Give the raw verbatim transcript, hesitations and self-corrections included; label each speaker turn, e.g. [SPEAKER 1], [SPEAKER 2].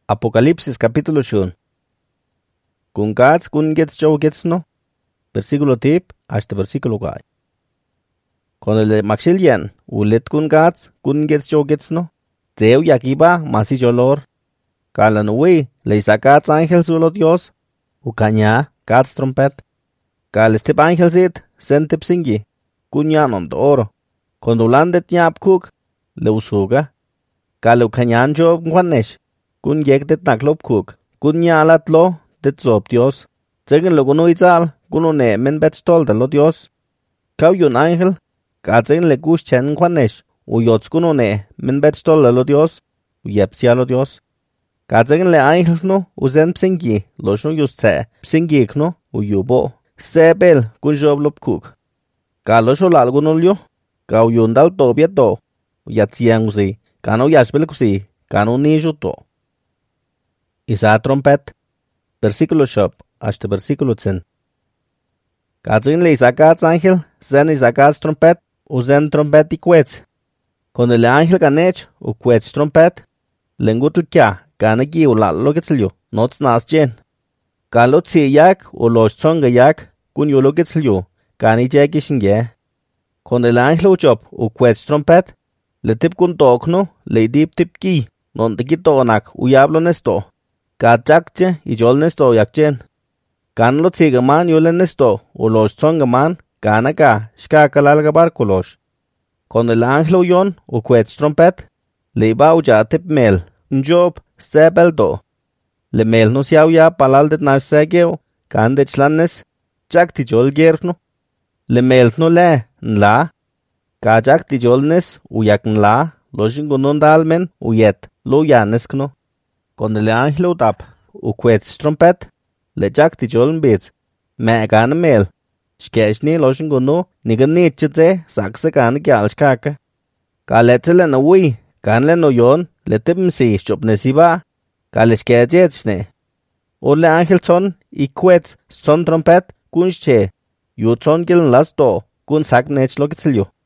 [SPEAKER 1] Apocalipsis capítulo shun. Kun gats kun gets jow gets no. Versículo tip hasta versículo gay. Con el maxilian ulet kun gats kun gets jow gets no. Zeu yakiba masi jolor. Kalan uwi le sacats ángel solo Dios. Ukanya gats trompet. Kal step ángel sit sentip singi. Kunyan on oro. Con ulandet nyap kuk le usuga. Kal ukanyan job ngwanesh. Kun yek det naklop kuk. Kun nyalat lo det zop Dios. Tegen lo kuno itzal. Kuno ne men bet stolda lo Dios. Kau yun ángel. Ka tegen le kush chen ngwanesh. U yots kuno ne men bet stolda lo Dios. U yepsia lo Dios. Ka tegen le ángel no. U zen psingi. Lo shun yus tse. Psingi kno. U yubo. Sebel kun job lop kuk. Ka lo sho lal kuno lyo. Ka u yun dal to biet to. U yatsiang usi. Ka no yashbel kusi. Ka no nishu to. Isa trompet. Versículo shop. Hasta versículo ten. Kazin le isacats ángel. Zen isacats trompet. U zen trompet y quetz. Con el ángel ganech. U quetz trompet. Lengutul kya. Ganegi u lalo getslyo. Nots nas jen. Kalo tsi yak. U los tsonga yak. Kun yolo getslyo. Gani jeki shinge. Con el ángel u chop. U quetz trompet. Le tip kun tokno. Le dip tip ki. Non te kitonak. U yablo nesto. Ka chakche y jol nesto yakchen. Kan lo tsiga man yolen nesto. U los tsonga man. Kana ka. Shka kalalga barkulosh. Con el ángel u yon. U quetz trompet. Le iba u ja tip mel. Njob. Sebel do. Le mel no siaw ya palal det nas segeo. Kan det chlanes. Chak ti jol gerno. Le mel no le. Nla. Ka chak ti jolnes. U yak nla. Lo shingunon dalmen. U yet. Lo yaneskno. Con el ángel u tap. U quetz trompet. Le chak ti joln bits. Me gana mel. Shkeshni lo shinguno. Nigan nitchitze. Sakse gana gyal shkaka. Ka letzele na ui. Kan le no yon. Le tipmsi shopnesiba. Ka le shkechechne. O le ángel son. I quetz son trompet. Kun shche. Yu son giln las do. Kun sak nech lo gitsilyo.